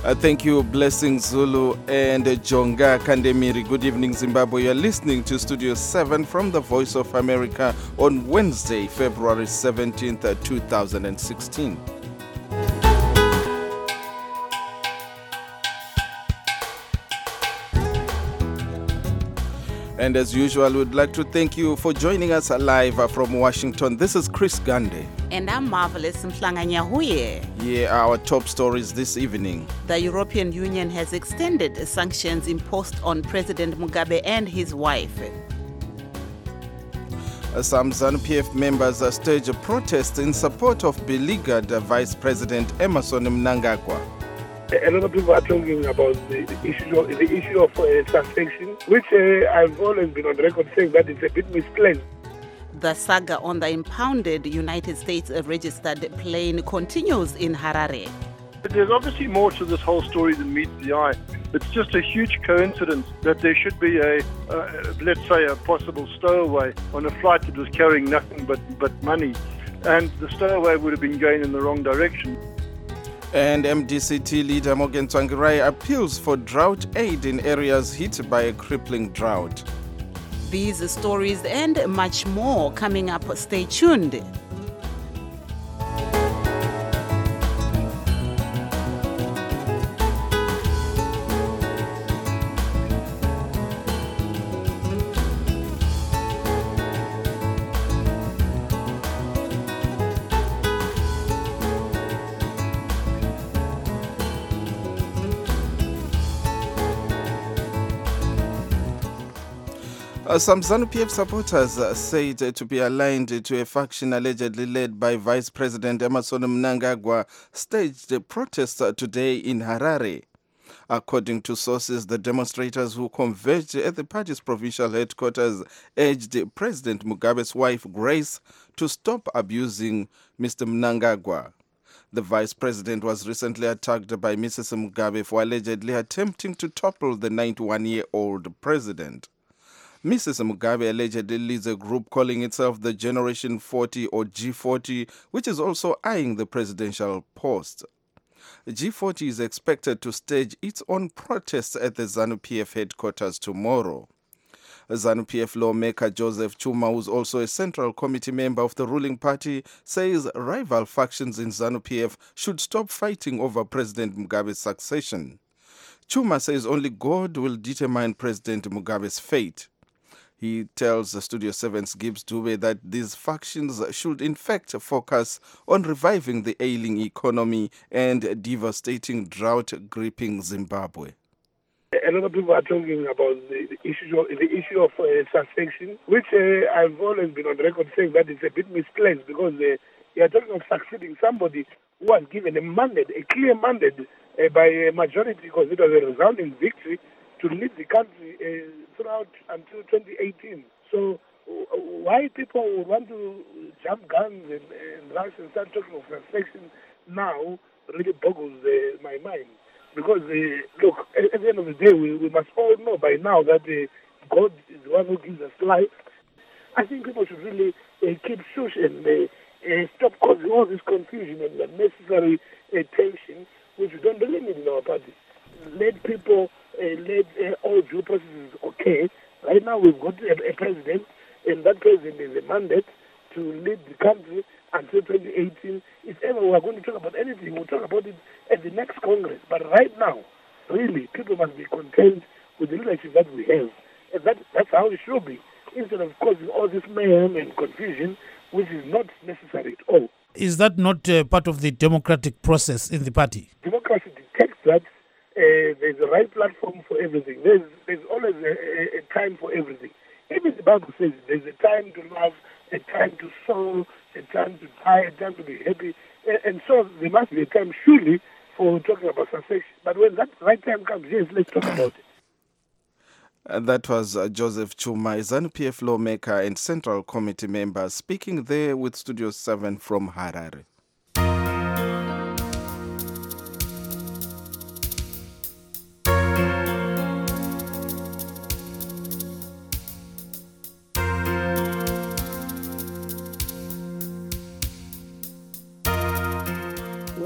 Thank you, Blessing Zulu and Jonga Kandemiri. Good evening, Zimbabwe. You're listening to Studio 7 from the Voice of America on Wednesday, February 17th, 2016. And as usual, we'd like to thank you for joining us live from Washington. This is Chris Gande. And I'm Marvelous Mhlanganyahuye. Here are our top stories this evening. The European Union has extended sanctions imposed on President Mugabe and his wife. Some ZANU-PF members stage a protest in support of beleaguered Vice President Emmerson Mnangagwa. A lot of people are talking about the issue of suspension, which I've always been on record saying that it's a bit misplaced. The saga on the impounded United States registered plane continues in Harare. There's obviously more to this whole story than meets the eye. It's just a huge coincidence that there should be let's say, a possible stowaway on a flight that was carrying nothing but money. And the stowaway would have been going in the wrong direction. And MDCT leader Morgan Tsvangirai appeals for drought aid in areas hit by a crippling drought. These stories and much more coming up. Stay tuned. Some ZANU-PF supporters said to be aligned to a faction allegedly led by Vice President Emmerson Mnangagwa staged a protest today in Harare. According to sources, the demonstrators who converged at the party's provincial headquarters urged President Mugabe's wife, Grace, to stop abusing Mr. Mnangagwa. The vice president was recently attacked by Mrs. Mugabe for allegedly attempting to topple the 91-year-old president. Mrs. Mugabe allegedly leads a group calling itself the Generation 40 or G40, which is also eyeing the presidential post. G40 is expected to stage its own protests at the ZANU-PF headquarters tomorrow. ZANU-PF lawmaker Joseph Chuma, who's also a Central Committee member of the ruling party, says rival factions in ZANU-PF should stop fighting over President Mugabe's succession. Chuma says only God will determine President Mugabe's fate. He tells Studio 7's Gibbs Dube that these factions should in fact focus on reviving the ailing economy and devastating drought gripping Zimbabwe. A lot of people are talking about the issue of suspension, which I've always been on record saying that it's a bit misplaced because you are talking of succeeding somebody who was given a mandate, a clear mandate by a majority because it was a resounding victory to lead the country throughout until 2018. So why people would want to jump guns and rush and start talking of suspension now really boggles my mind. Because, look, at the end of the day, we must all know by now that God is the one who gives us life. I think people should really keep shush and stop causing all this confusion and unnecessary tension, which we don't really need in our party. Let people, let all due processes okay. Right now we've got a president, and that president is a mandate to lead the country until 2018. If ever we are going to talk about anything, we'll talk about it at the next Congress. But right now, really, people must be content with the leadership that we have. And that's how it should be, instead of causing all this mayhem and confusion, which is not necessary at all. Is that not part of the democratic process in the party? Democracy detects that there's a right platform for everything. There's always a time for everything. Even the Bible says there's a time to love, a time to sow, a time to die, a time to be happy. And so there must be a time, surely, for talking about succession. But when that right time comes, yes, let's talk about it. And that was Joseph Chuma, a ZANU-PF lawmaker and Central Committee member, speaking there with Studio 7 from Harare.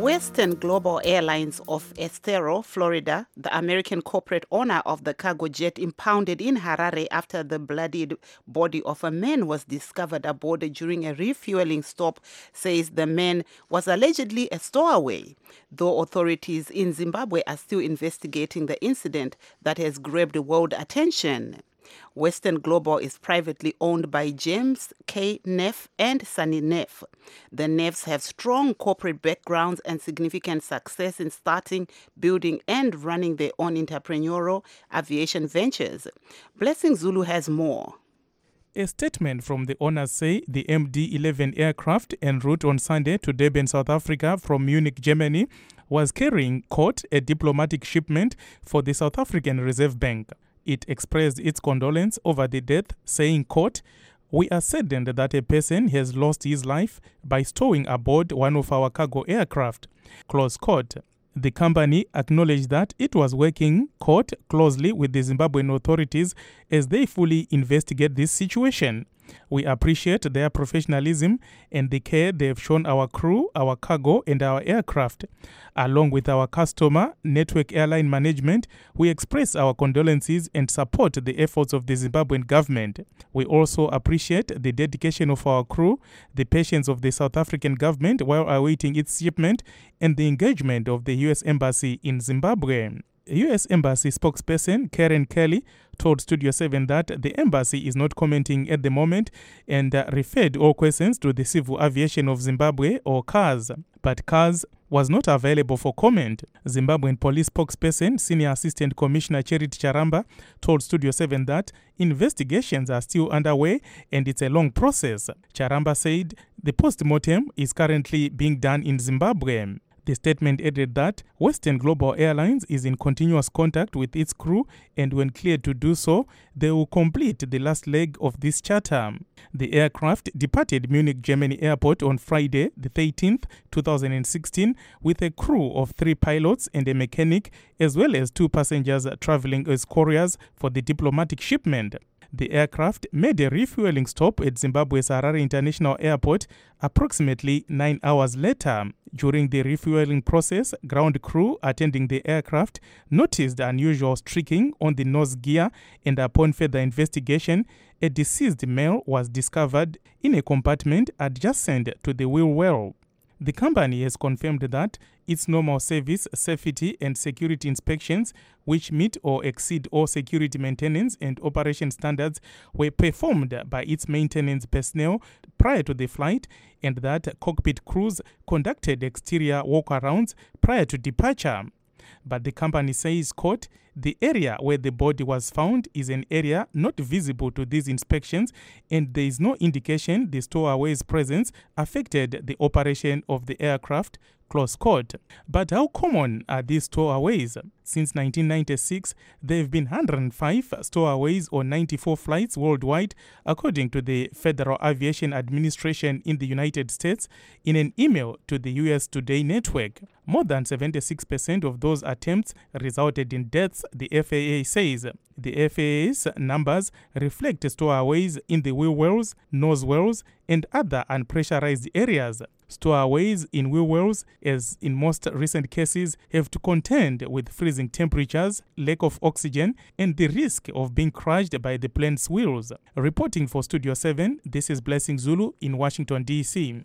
Western Global Airlines of Estero, Florida, the American corporate owner of the cargo jet impounded in Harare after the bloodied body of a man was discovered aboard during a refueling stop, says the man was allegedly a stowaway, though authorities in Zimbabwe are still investigating the incident that has grabbed world attention. Western Global is privately owned by James K. Neff and Sunny Neff. The Neffs have strong corporate backgrounds and significant success in starting, building, and running their own entrepreneurial aviation ventures. Blessing Zulu has more. A statement from the owners say the MD-11 aircraft en route on Sunday to Durban, South Africa from Munich, Germany, was carrying, quote, a diplomatic shipment for the South African Reserve Bank. It expressed its condolence over the death, saying, quote, "We are saddened that a person has lost his life by stowing aboard one of our cargo aircraft," close quote. The company acknowledged that it was working, quote, closely with the Zimbabwean authorities as they fully investigate this situation. "We appreciate their professionalism and the care they have shown our crew, our cargo, and our aircraft. Along with our customer, Network Airline Management, we express our condolences and support the efforts of the Zimbabwean government. We also appreciate the dedication of our crew, the patience of the South African government while awaiting its shipment, and the engagement of the U.S. Embassy in Zimbabwe." U.S. Embassy spokesperson Karen Kelly told Studio 7 that the embassy is not commenting at the moment and referred all questions to the Civil Aviation of Zimbabwe, or CARS. But CARS was not available for comment. Zimbabwean police spokesperson, Senior Assistant Commissioner Charity Charamba, told Studio 7 that investigations are still underway and it's a long process. Charamba said the post-mortem is currently being done in Zimbabwe. The statement added that Western Global Airlines is in continuous contact with its crew, and when cleared to do so, they will complete the last leg of this charter. The aircraft departed Munich, Germany airport on Friday, the 13th, 2016, with a crew of 3 pilots and a mechanic, as well as 2 passengers traveling as couriers for the diplomatic shipment. The aircraft made a refueling stop at Zimbabwe's Harare International Airport approximately 9 hours later. During the refueling process, ground crew attending the aircraft noticed unusual streaking on the nose gear, and upon further investigation, a deceased male was discovered in a compartment adjacent to the wheel well. The company has confirmed that its normal service, safety, and security inspections, which meet or exceed all security maintenance and operation standards, were performed by its maintenance personnel prior to the flight, and that cockpit crews conducted exterior walkarounds prior to departure. But the company says, quote, "The area where the body was found is an area not visible to these inspections, and there is no indication the stowaway's presence affected the operation of the aircraft," close quote. But how common are these stowaways? Since 1996, there have been 105 stowaways on 94 flights worldwide, according to the Federal Aviation Administration in the United States, in an email to the US Today network. More than 76% of those attempts resulted in deaths, the FAA says. The FAA's numbers reflect stowaways in the wheel wells, nose wells, and other unpressurized areas. Stowaways in wheel wells, as in most recent cases, have to contend with freezing temperatures, lack of oxygen, and the risk of being crushed by the plane's wheels. Reporting for Studio 7, this is Blessing Zulu in Washington, D.C.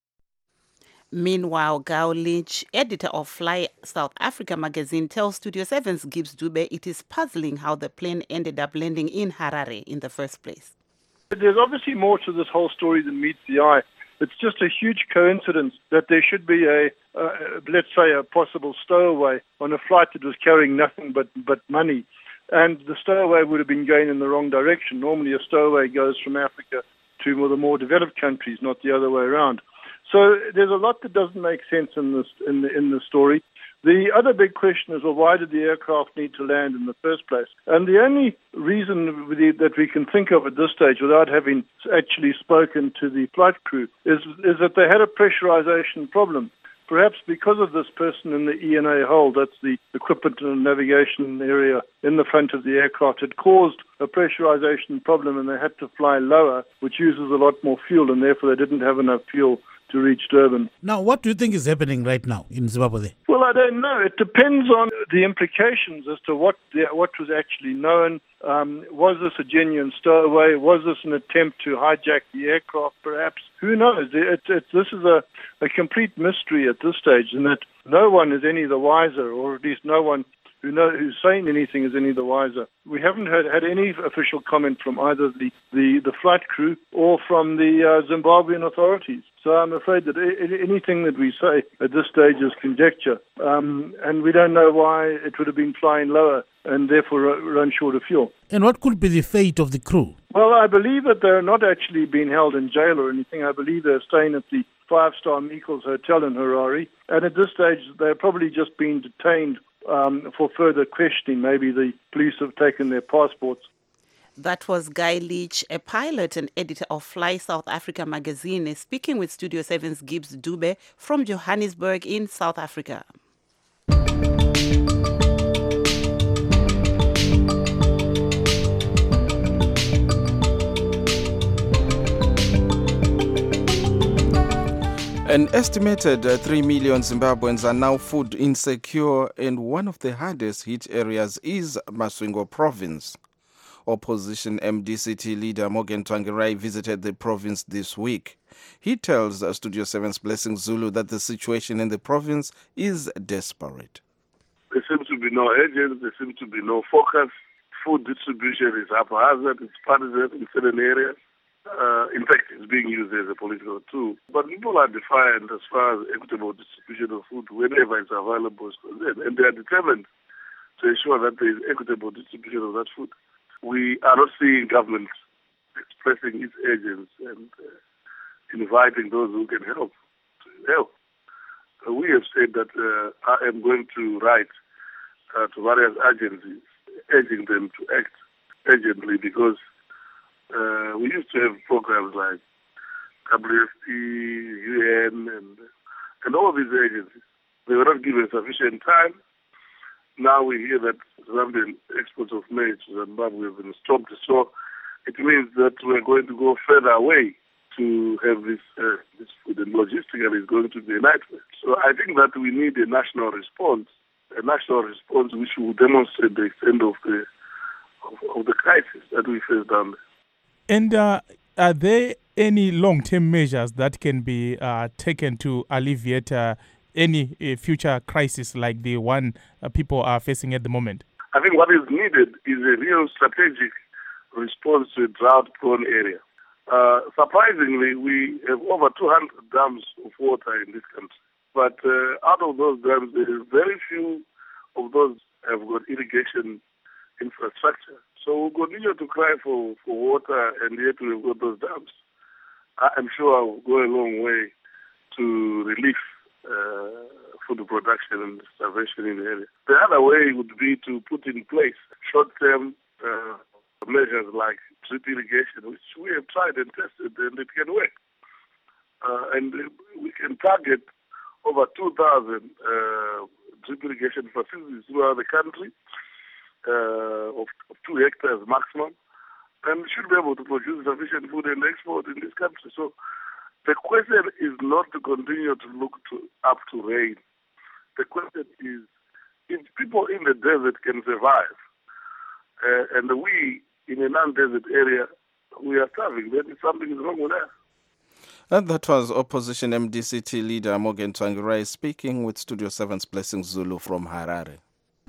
Meanwhile, Gao Lynch, editor of Fly South Africa magazine, tells Studio 7's Gibbs Dube it is puzzling how the plane ended up landing in Harare in the first place. There's obviously more to this whole story than meets the eye. It's just a huge coincidence that there should be let's say, a possible stowaway on a flight that was carrying nothing but money. And the stowaway would have been going in the wrong direction. Normally a stowaway goes from Africa to the more developed countries, not the other way around. So there's a lot that doesn't make sense in the story. The other big question is, well, why did the aircraft need to land in the first place? And the only reason that we can think of at this stage, without having actually spoken to the flight crew, is that they had a pressurization problem. Perhaps because of this person in the ENA hold, that's the equipment and navigation area in the front of the aircraft, had caused a pressurization problem, and they had to fly lower, which uses a lot more fuel, and therefore they didn't have enough fuel to reach Durban. Now, what do you think is happening right now in Zimbabwe? Well, I don't know. It depends on the implications as to what was actually known. Was this a genuine stowaway? Was this an attempt to hijack the aircraft, perhaps? Who knows? This is a complete mystery at this stage, and that no one is any the wiser, or at least no one who's saying anything is any the wiser. We haven't had any official comment from either the flight crew or from the Zimbabwean authorities. So I'm afraid that anything that we say at this stage is conjecture, and we don't know why it would have been flying lower and therefore run short of fuel. And what could be the fate of the crew? Well, I believe that they're not actually being held in jail or anything. I believe they're staying at the 5-star Meikles Hotel in Harare, and at this stage they're probably just being detained for further questioning. Maybe the police have taken their passports. That was Guy Leach, a pilot and editor of Fly South Africa magazine, speaking with Studio 7's Gibbs Dube from Johannesburg in South Africa. An estimated 3 million Zimbabweans are now food insecure, and one of the hardest hit areas is Masvingo province. Opposition MDCT leader Morgan Tsvangirai visited the province this week. He tells Studio 7's Blessing Zulu that the situation in the province is desperate. There seems to be no agents, there seems to be no focus. Food distribution is haphazard, it's partisan in certain areas. In fact, it's being used as a political tool. But people are defiant as far as equitable distribution of food whenever it's available is concerned. And they are determined to ensure that there is equitable distribution of that food. We are not seeing government expressing its agents and inviting those who can help to help. We have said that I am going to write to various agencies, urging them to act urgently, because we used to have programs like WFP, UN, and all of these agencies. They were not given sufficient time. Now we hear that Zambian exports of maize to Zimbabwe have been stopped. So it means that we're going to go further away to have this food, and logistically it's going to be a nightmare. So I think that we need a national response which will demonstrate the extent of the crisis that we face down there. And are there any long-term measures that can be taken to alleviate any future crisis like the one people are facing at the moment? I think what is needed is a real strategic response to a drought-prone area. Surprisingly, we have over 200 dams of water in this country. But out of those dams, very few of those have got irrigation infrastructure. So we'll continue to cry for water, and yet we've got those dams. I'm sure I'll go a long way to relief food production and starvation in the area. The other way would be to put in place short-term measures like drip irrigation, which we have tried and tested, and it can work. And we can target over 2,000 drip irrigation facilities throughout the country, of 2 hectares maximum, and should be able to produce sufficient food and export in this country. So the question is not to continue to look up to rain. The question is, if people in the desert can survive, and we in a non-desert area, we are starving, then something is wrong with us. And that was Opposition MDCT leader Morgan Tsvangirai speaking with Studio 7's Blessing Zulu from Harare.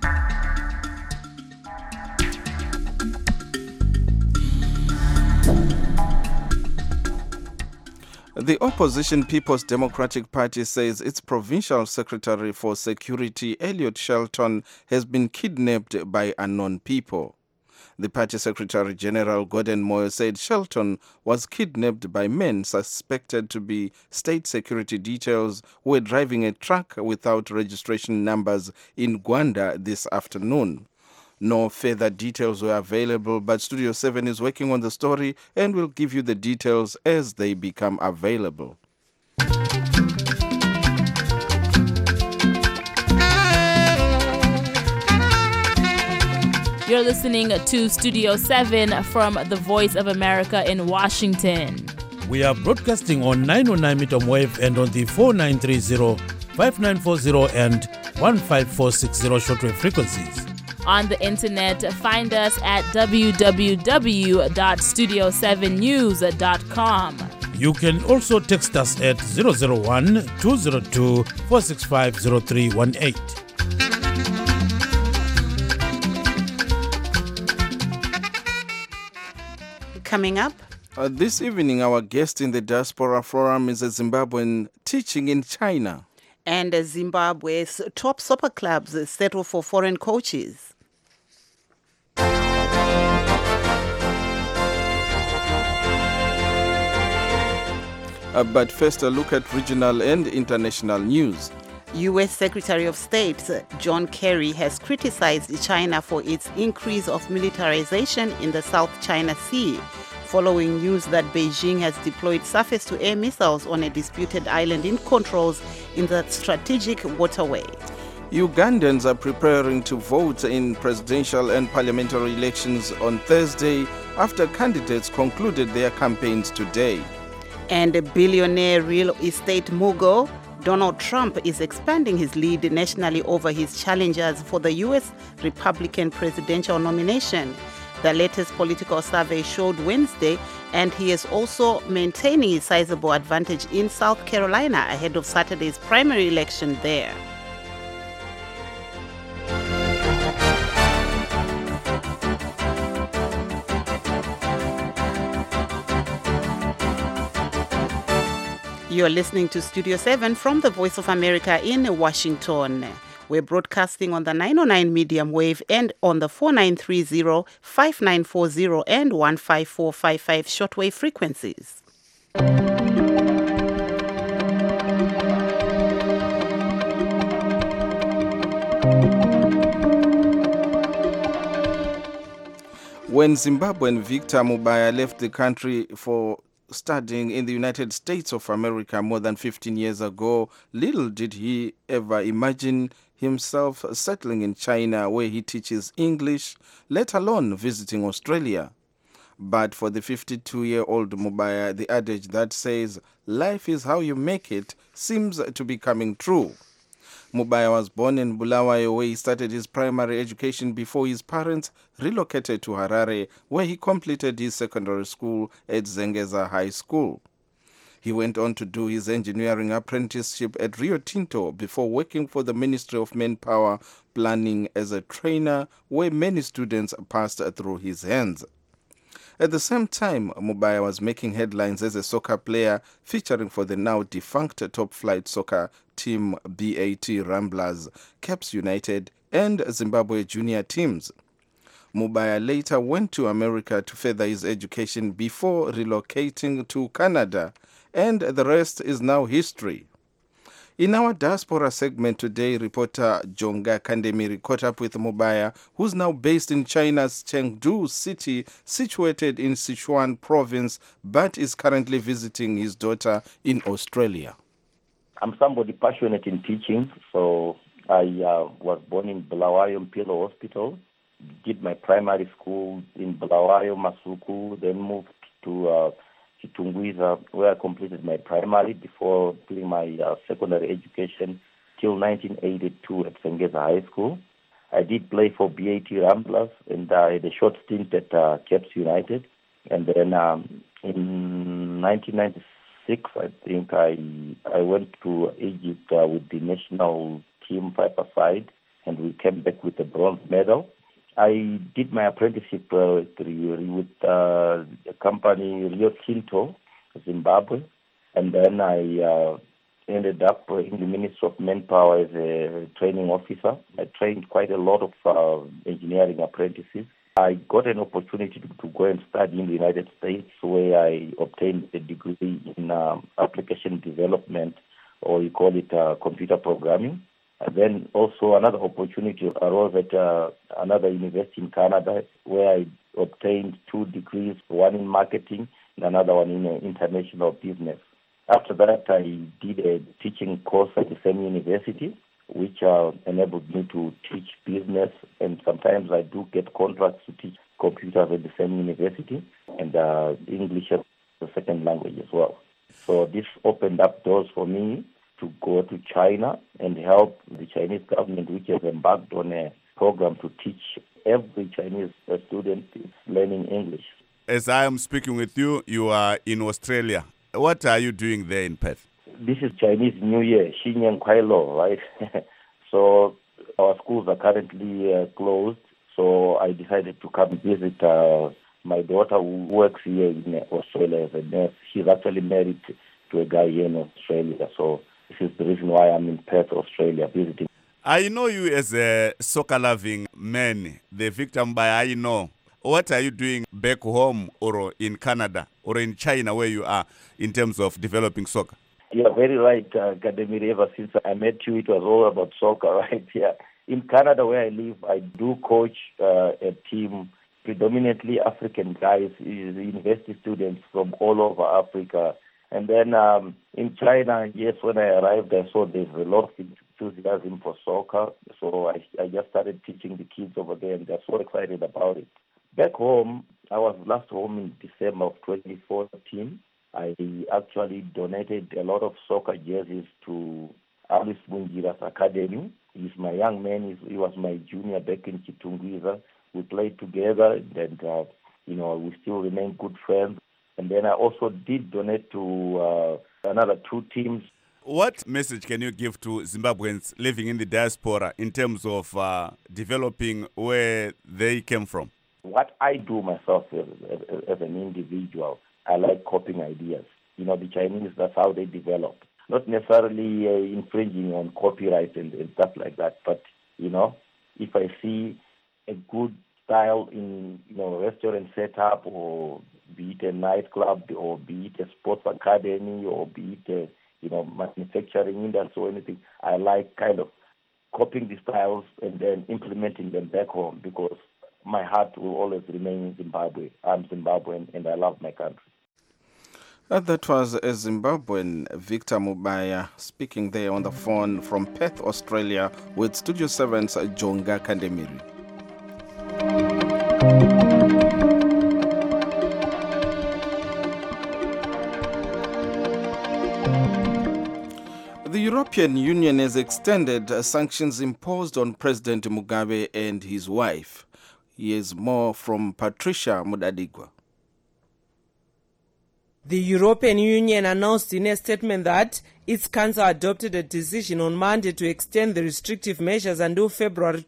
The opposition People's Democratic Party says its provincial secretary for security, Elliot Shelton, has been kidnapped by unknown people. The party secretary general Gordon Moyo said Shelton was kidnapped by men suspected to be state security details who were driving a truck without registration numbers in Gwanda this afternoon. No further details were available, but Studio 7 is working on the story and will give you the details as they become available. You're listening to Studio 7 from the Voice of America in Washington. We are broadcasting on 909 medium wave and on the 4930, 5940 and 15460 shortwave frequencies. On the internet, find us at www.studio7news.com. You can also text us at 001-202-465-0318. Coming up, this evening, our guest in the Diaspora Forum is a Zimbabwean teaching in China. and Zimbabwe's top soccer clubs settle for foreign coaches. But first, a look at regional and international news. U.S. Secretary of State John Kerry has criticized China for its increase of militarization in the South China Sea, following news that Beijing has deployed surface-to-air missiles on a disputed island it controls in the strategic waterway. Ugandans are preparing to vote in presidential and parliamentary elections on Thursday after candidates concluded their campaigns today. And billionaire real estate mogul Donald Trump is expanding his lead nationally over his challengers for the U.S. Republican presidential nomination. The latest political survey showed Wednesday, and he is also maintaining his sizable advantage in South Carolina ahead of Saturday's primary election there. You are listening to Studio 7 from the Voice of America in Washington. We're broadcasting on the 909 medium wave and on the 4930, 5940 and 15455 shortwave frequencies. When Zimbabwean Victor Mubaya left the country for studying in the United States of America more than 15 years ago, little did he ever imagine himself settling in China, where he teaches English, let alone visiting Australia. But for the 52-year-old Mubaya, the adage that says, "Life is how you make it," seems to be coming true. Mubaya was born in Bulawayo, where he started his primary education before his parents relocated to Harare, where he completed his secondary school at Zengeza High School. He went on to do his engineering apprenticeship at Rio Tinto before working for the Ministry of Manpower Planning as a trainer, where many students passed through his hands. At the same time, Mubaya was making headlines as a soccer player, featuring for the now defunct top-flight soccer team BAT Ramblers, Caps United, and Zimbabwe junior teams. Mubaya later went to America to further his education before relocating to Canada, and the rest is now history. In our diaspora segment today, reporter Jonga Kandemiri caught up with Mubaya, who's now based in China's Chengdu city, situated in Sichuan province, but is currently visiting his daughter in Australia. I'm somebody passionate in teaching, so I was born in Bulawayo Mpilo Hospital, did my primary school in Bulawayo, Masuku, then moved to Chitungwiza, where I completed my primary before doing my secondary education till 1982 at Zengeza High School. I did play for BAT Ramblers, and I had a short stint at Caps United. And then in 1996, I think I went to Egypt with the national team 5-a-side, and we came back with a bronze medal. I did my apprenticeship with the company Rio Tinto, Zimbabwe, and then I ended up in the Ministry of Manpower as a training officer. I trained quite a lot of engineering apprentices. I got an opportunity to go and study in the United States, where I obtained a degree in application development, or you call it computer programming. And then also another opportunity arose at another university in Canada, where I obtained 2 degrees, one in marketing and another one in international business. After that, I did a teaching course at the same university, which enabled me to teach business, and sometimes I do get contracts to teach computers at the same university, and English a second language as well. So this opened up doors for me to go to China and help the Chinese government, which has embarked on a program to teach every Chinese student learning English. As I am speaking with you, you are in Australia. What are you doing there in Perth? This is Chinese New Year, Xinyang Kuai Lo, right? So our schools are currently closed. So I decided to come visit my daughter who works here in Australia as a nurse. She's actually married to a guy here in Australia. So this is the reason why I'm in Perth, Australia, visiting. I know you as a soccer-loving man, the victim by I know. What are you doing back home or in Canada or in China where you are in terms of developing soccer? You're very right, Kademir. Ever since I met you, it was all about soccer, right? Yeah. In Canada, where I live, I do coach a team, predominantly African guys, university students from all over Africa. And then in China, yes, when I arrived, I saw there's a lot of enthusiasm for soccer. So I just started teaching the kids over there, and they're so excited about it. Back home, I was last home in December of 2014. I actually donated a lot of soccer jerseys to Alice Munjira's academy. He's my young man. He was my junior back in Kitungwiza. We played together, and we still remain good friends. And then I also did donate to another 2 teams. What message can you give to Zimbabweans living in the diaspora in terms of developing where they came from? What I do myself as an individual, I like copying ideas. The Chinese, that's how they develop. Not necessarily infringing on copyright and stuff like that, but, if I see a good style in, restaurant setup, or be it a nightclub, or be it a sports academy, or be it a, manufacturing industry or anything, I like kind of copying the styles and then implementing them back home, because my heart will always remain in Zimbabwe. I'm Zimbabwean and I love my country. That was a Zimbabwean, Victor Mubaya, speaking there on the phone from Perth, Australia, with Studio 7's Jonga Kandemiri. The European Union has extended sanctions imposed on President Mugabe and his wife. Here's more from Patricia Mudadigwa. The European Union announced in a statement that its council adopted a decision on Monday to extend the restrictive measures until February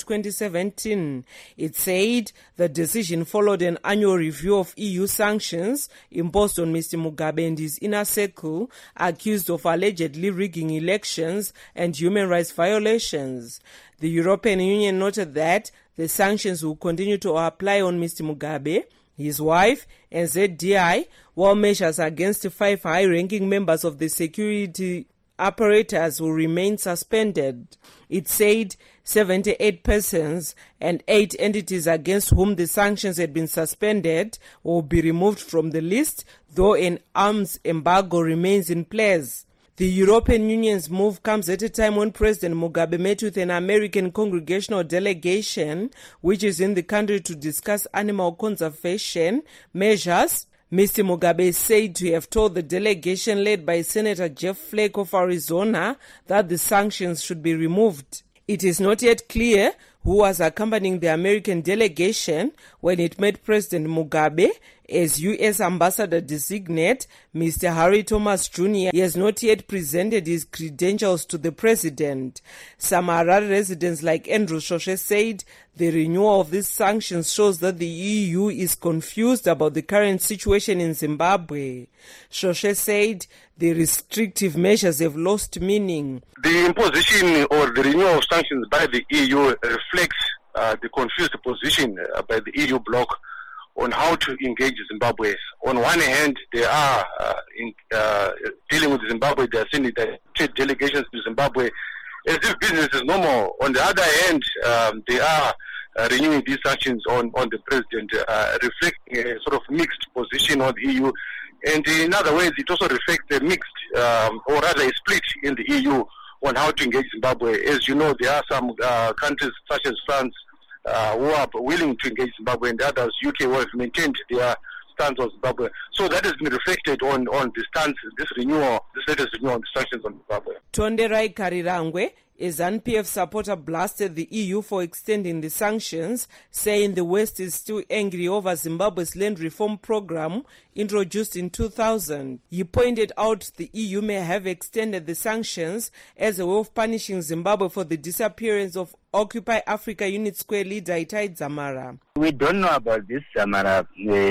2017. It said the decision followed an annual review of EU sanctions imposed on Mr. Mugabe and his inner circle, accused of allegedly rigging elections and human rights violations. The European Union noted that the sanctions will continue to apply on Mr. Mugabe, his wife, and ZDI, while measures against 5 high-ranking members of the security apparatus will remain suspended. It said 78 persons and 8 entities against whom the sanctions had been suspended will be removed from the list, though an arms embargo remains in place. The European Union's move comes at a time when President Mugabe met with an American congressional delegation, which is in the country to discuss animal conservation measures. Mr. Mugabe is said to have told the delegation led by Senator Jeff Flake of Arizona that the sanctions should be removed. It is not yet clear who was accompanying the American delegation when it met President Mugabe. As U.S. Ambassador-designate, Mr. Harry Thomas Jr. He has not yet presented his credentials to the president. Some Harare residents like Andrew Shoshe said the renewal of these sanctions shows that the EU is confused about the current situation in Zimbabwe. Shoshe said the restrictive measures have lost meaning. The imposition or the renewal of sanctions by the EU reflects the confused position by the EU bloc on how to engage Zimbabwe. On one hand, they are dealing with Zimbabwe, they are sending their trade delegations to Zimbabwe as if business is normal. On the other hand, they are renewing these sanctions on the president, reflecting a sort of mixed position on the EU. And in other ways, it also reflects a mixed, or rather a split in the EU on how to engage Zimbabwe. As you know, there are some countries such as France who are willing to engage Zimbabwe, and others, UK, who have maintained their stance of Zimbabwe. So that has been reflected on the stance, this latest renewal on the sanctions on Zimbabwe. Tonderai Karirangwe, a ZANU-PF supporter, blasted the EU for extending the sanctions, saying the West is still angry over Zimbabwe's land reform program introduced in 2000. He pointed out the EU may have extended the sanctions as a way of punishing Zimbabwe for the disappearance of Occupy Africa Unit Square leader Itai Dzamara. We don't know about this Dzamara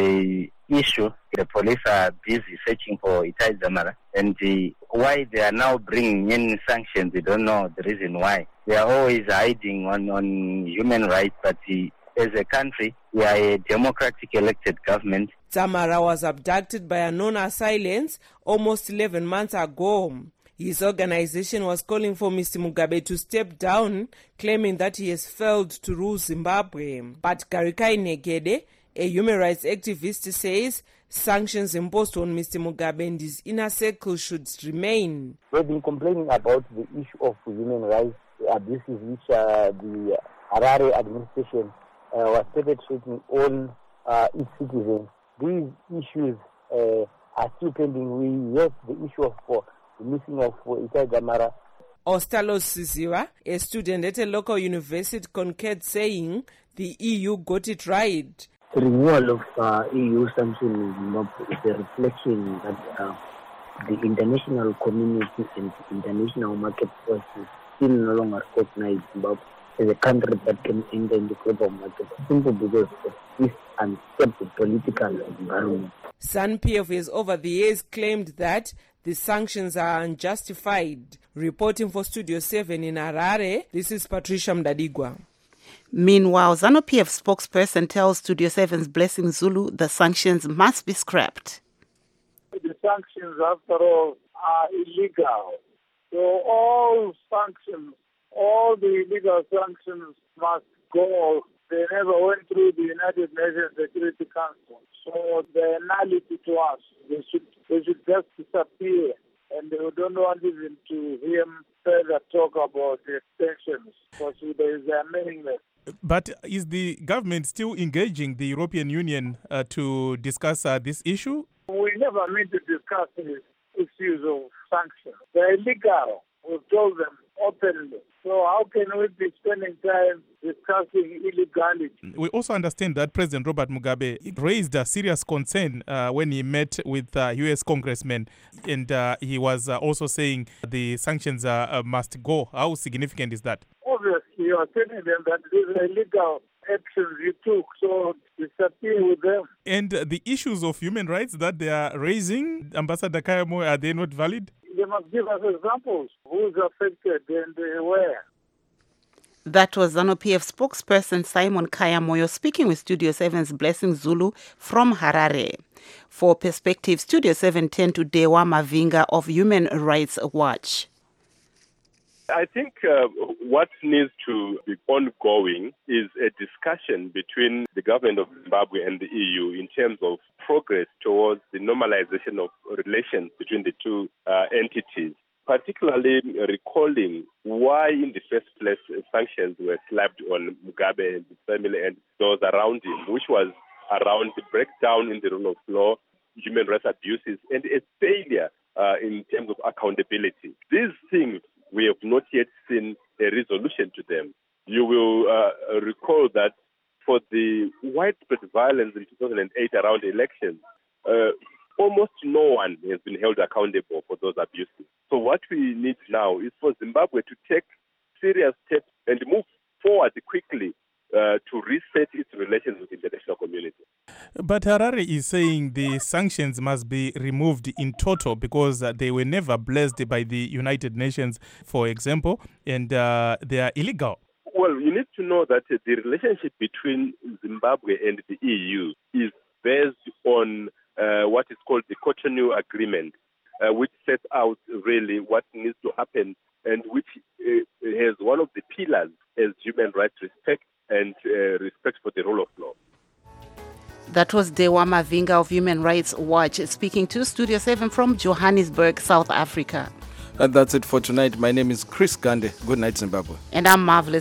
issue. The police are busy searching for Itai Dzamara, and why they are now bringing in sanctions, we don't know the reason why. They are always hiding on human rights, but as a country, we are a democratic elected government. Dzamara was abducted by unknown assailants almost 11 months ago. His organization was calling for Mr. Mugabe to step down, claiming that he has failed to rule Zimbabwe. But Garikai Negede, a human rights activist, says sanctions imposed on Mr. Mugabe and his inner circle should remain. We've been complaining about the issue of human rights abuses which the Harare administration was perpetrating on its citizens. These issues are still pending. We have the issue of the missing of Itai Dzamara. Ostalos Sisiwa, a student at a local university, concurred, saying the EU got it right. The renewal of EU sanctions in Zimbabwe is a reflection that the international community and international market forces still no longer recognize Zimbabwe as a country that can enter in the global market simply because of this unstable political environment. ZANU-PF has over the years claimed that the sanctions are unjustified. Reporting for Studio 7 in Harare, this is Patricia Mdadigwa. Meanwhile, ZANU-PF spokesperson tells Studio 7's Blessing Zulu the sanctions must be scrapped. The sanctions, after all, are illegal. So all sanctions, all the illegal sanctions must go. They never went through the United Nations Security Council. So they're nullity to us. They should just disappear. And we don't want even to hear him further talk about the extensions, because they are meaningless. But is the government still engaging the European Union to discuss this issue? We never meant to discuss the issues of sanctions. They're illegal. We've told them openly. So how can we be spending time discussing illegality? We also understand that President Robert Mugabe raised a serious concern when he met with U.S. congressmen, and he was also saying the sanctions must go. How significant is that? Obviously, you are telling them that these are illegal actions you took, so disappear with them. And the issues of human rights that they are raising, Ambassador Kayamo, are they not valid? They must give us examples. Who's affected and where? That was ZANU-PF spokesperson Simon Kayamoyo speaking with Studio 7's Blessing Zulu from Harare. For Perspective, Studio 7 turned to Dewa Mavinga of Human Rights Watch. I think what needs to be ongoing is a discussion between the government of Zimbabwe and the EU in terms of progress towards the normalization of relations between the two entities, particularly recalling why in the first place sanctions were slapped on Mugabe and his family and those around him, which was around the breakdown in the rule of law, human rights abuses, and a failure in terms of accountability. These things, we have not yet seen a resolution to them. You will recall that for the widespread violence in 2008 around elections, almost no one has been held accountable for those abuses. So what we need now is for Zimbabwe to take serious steps and move forward quickly to reset its relations with the international community. But Harare is saying the sanctions must be removed in total because they were never blessed by the United Nations, for example, and they are illegal. Well, you need to know that the relationship between Zimbabwe and the EU is based on what is called the Cotonou Agreement, which sets out really what needs to happen and which has one of the pillars as human rights respect and respect for the rule of law. That was Dewa Mavinga of Human Rights Watch speaking to Studio 7 from Johannesburg, South Africa. And that's it for tonight. My name is Chris Gande. Good night, Zimbabwe. And I'm Marvelous.